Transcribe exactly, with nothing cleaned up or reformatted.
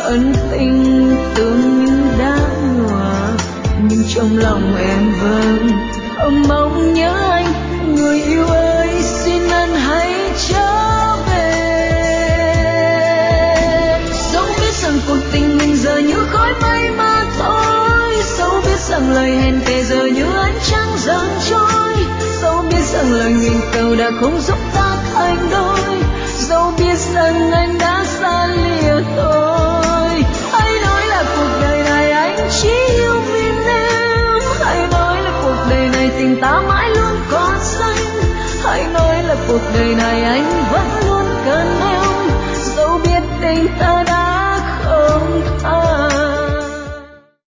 ân tình tưởng như đã nhòa, nhưng trong lòng em vẫn thầm mong nhớ anh. Người yêu ơi xin anh hãy trở về. Dẫu biết rằng cuộc tình mình giờ như khói mây mà thôi, dẫu biết rằng lời hẹn thề giờ như ánh trăng dần trôi, dẫu biết rằng lời nguyện cầu đã không giúp ta thành đôi, dẫu biết rằng anh đã xa lìa tôi. Hãy nói là cuộc đời này anh chỉ yêu mình em, hãy nói là cuộc đời này tình ta mãi luôn còn xanh, hãy nói là cuộc đời này anh vẫn